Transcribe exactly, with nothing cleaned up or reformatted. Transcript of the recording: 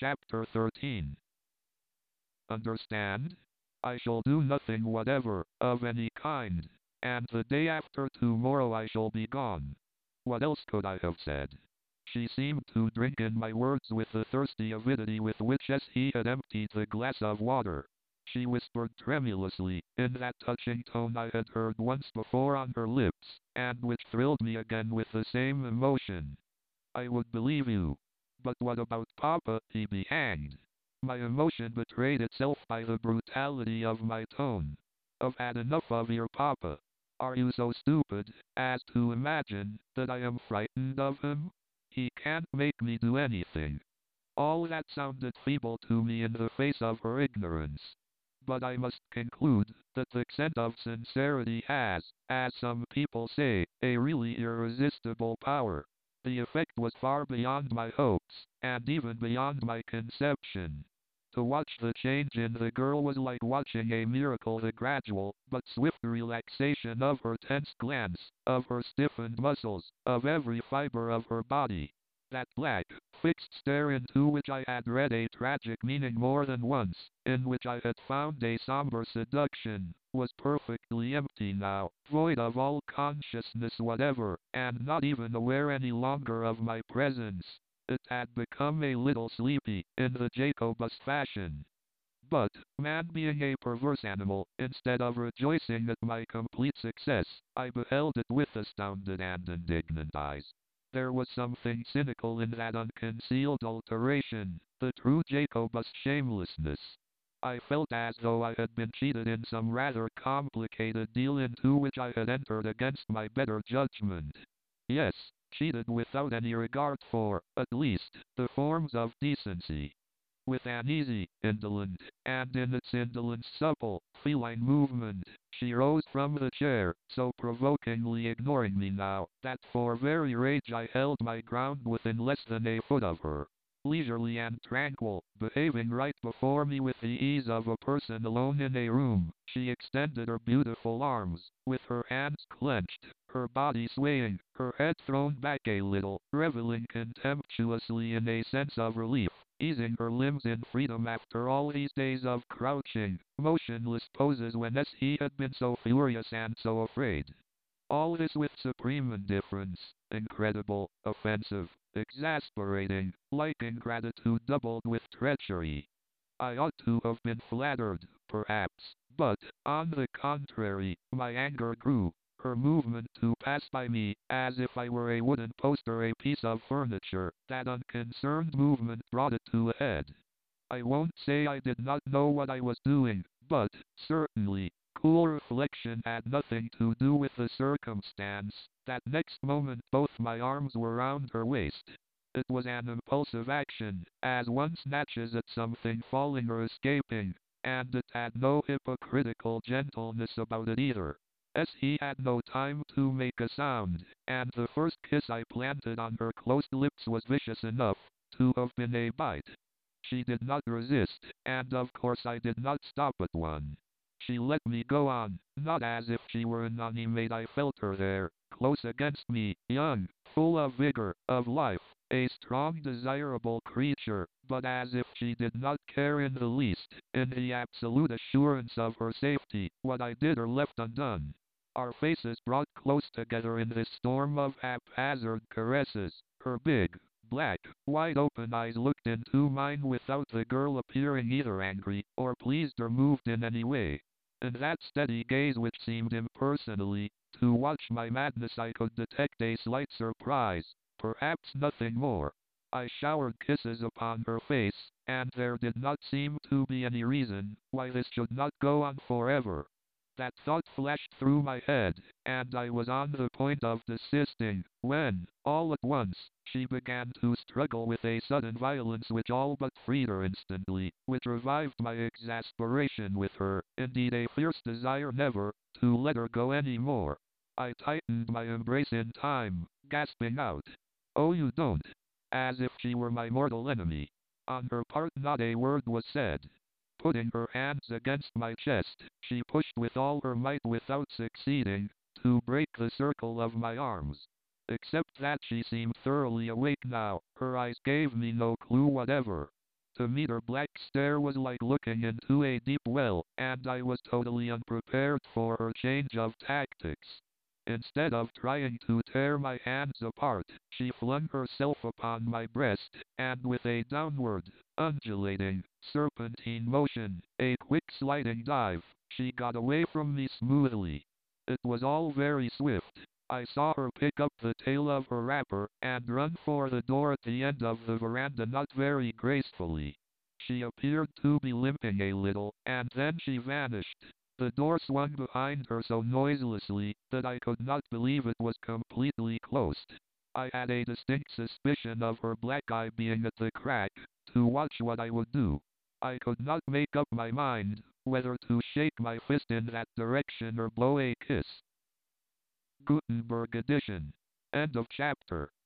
Chapter thirteen. Understand? I shall do nothing whatever, of any kind, and the day after tomorrow I shall be gone. What else could I have said? She seemed to drink in my words with the thirsty avidity with which as he had emptied the glass of water. She whispered tremulously, in that touching tone I had heard once before on her lips, and which thrilled me again with the same emotion. I would believe you. But what about Papa? He be hanged. My emotion betrayed itself by the brutality of my tone. I've had enough of your Papa. Are you so stupid as to imagine that I am frightened of him? He can't make me do anything. All that sounded feeble to me in the face of her ignorance. But I must conclude that the accent of sincerity has, as some people say, a really irresistible power. The effect was far beyond my hopes, and even beyond my conception. To watch the change in the girl was like watching a miracle, the gradual, but swift relaxation of her tense glance, of her stiffened muscles, of every fiber of her body. That black, fixed stare into which I had read a tragic meaning more than once, in which I had found a somber seduction, was perfectly empty now, void of all consciousness whatever, and not even aware any longer of my presence. It had become a little sleepy, in the Jacobus fashion. But, man being a perverse animal, instead of rejoicing at my complete success, I beheld it with astounded and indignant eyes. There was something cynical in that unconcealed alteration, the true Jacobus shamelessness. I felt as though I had been cheated in some rather complicated deal into which I had entered against my better judgment. Yes, cheated without any regard for, at least, the forms of decency. With an easy, indolent, and in its indolence supple, feline movement, she rose from the chair, so provokingly ignoring me now, that for very rage I held my ground within less than a foot of her. Leisurely and tranquil, behaving right before me with the ease of a person alone in a room, she extended her beautiful arms, with her hands clenched, her body swaying, her head thrown back a little, reveling contemptuously in a sense of relief, easing her limbs in freedom after all these days of crouching, motionless poses when as he had been so furious and so afraid. All this with supreme indifference, incredible, offensive, exasperating, like ingratitude doubled with treachery. I ought to have been flattered, perhaps, but, on the contrary, my anger grew. Her movement to pass by me, as if I were a wooden post or a piece of furniture, that unconcerned movement brought it to a head. I won't say I did not know what I was doing, but, certainly, cool reflection had nothing to do with the circumstance, that next moment both my arms were round her waist. It was an impulsive action, as one snatches at something falling or escaping, and it had no hypocritical gentleness about it either. As he had no time to make a sound, and the first kiss I planted on her closed lips was vicious enough to have been a bite. She did not resist, and of course I did not stop at one. She let me go on, not as if she were inanimate. I felt her there, close against me, young, full of vigor, of life, a strong, desirable creature, but as if she did not care in the least, in the absolute assurance of her safety, what I did or left undone. Our faces brought close together in this storm of haphazard caresses. Her big, black, wide-open eyes looked into mine without the girl appearing either angry, or pleased or moved in any way. In that steady gaze which seemed impersonally to watch my madness I could detect a slight surprise, perhaps nothing more. I showered kisses upon her face, and there did not seem to be any reason why this should not go on forever. That thought flashed through my head, and I was on the point of desisting, when, all at once, she began to struggle with a sudden violence which all but freed her instantly, which revived my exasperation with her, indeed a fierce desire never to let her go any more. I tightened my embrace in time, gasping out, "Oh, you don't!" as if she were my mortal enemy. On her part not a word was said. Putting her hands against my chest, she pushed with all her might without succeeding to break the circle of my arms. Except that she seemed thoroughly awake now, her eyes gave me no clue whatever. To meet her black stare was like looking into a deep well, and I was totally unprepared for her change of tactics. Instead of trying to tear my hands apart, she flung herself upon my breast, and with a downward, undulating, serpentine motion, a quick sliding dive, she got away from me smoothly. It was all very swift. I saw her pick up the tail of her wrapper and run for the door at the end of the veranda not very gracefully. She appeared to be limping a little, and then she vanished. The door swung behind her so noiselessly that I could not believe it was completely closed. I had a distinct suspicion of her black eye being at the crack, to watch what I would do. I could not make up my mind whether to shake my fist in that direction or blow a kiss. Gutenberg edition. End of chapter.